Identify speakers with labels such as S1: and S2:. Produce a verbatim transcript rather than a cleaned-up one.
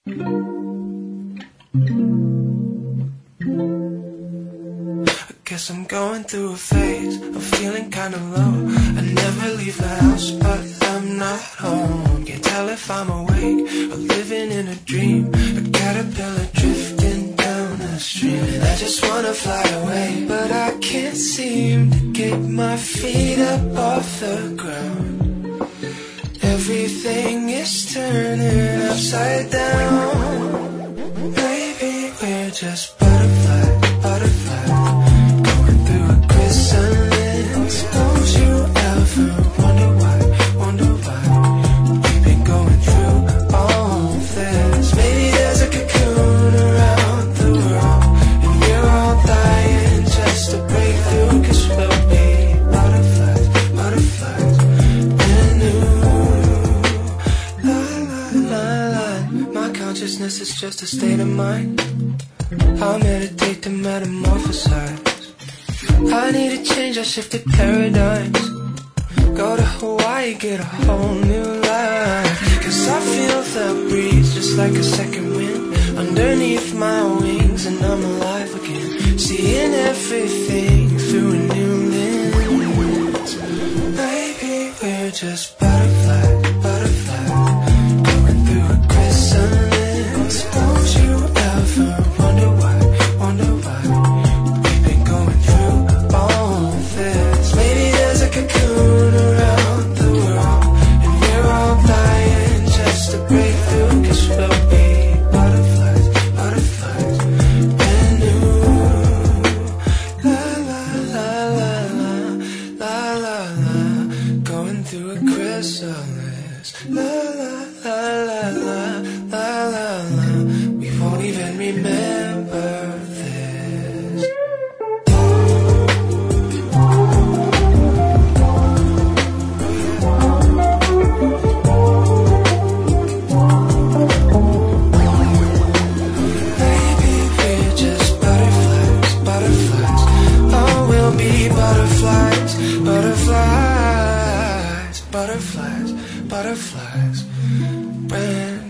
S1: Guess I'm going through a phase of feeling kinda low. I never leave the house, but I'm not home. Can't tell if I'm awake or living in a dream. A caterpillar drifting down the stream, and I just wanna fly away, but I can't seem to get my feet up off the ground. Everything is turning upside down. Maybe we're just butterflies, butterflies. Suppose you ever wonder why, wonder why we've been going through all this. Maybe there's a cocoon around the world, and we're all dying just to break through. Cause we'll be butterflies, butterflies, brand new. La la la la. My consciousness is just a state of mind. I'll meditate to metamorphosize. I need a change, I shifted paradigms. Go to Hawaii, get a whole new life. Cause I feel the breeze just like a second wind underneath my wings, and I'm alive again, seeing everything through a new lens. Maybe we're just butterflies, butterflies, going through a chrysalis. Suppose you ever wonder why, wonder why cocoon around the world, and we're all dying just to break through. Cause we'll be butterflies, butterflies, brand new. La la la la la, la la la, going through a chrysalis. La la la la la, la la la, we won't even remember this. Butterflies, butterflies, butterflies, butterflies, brand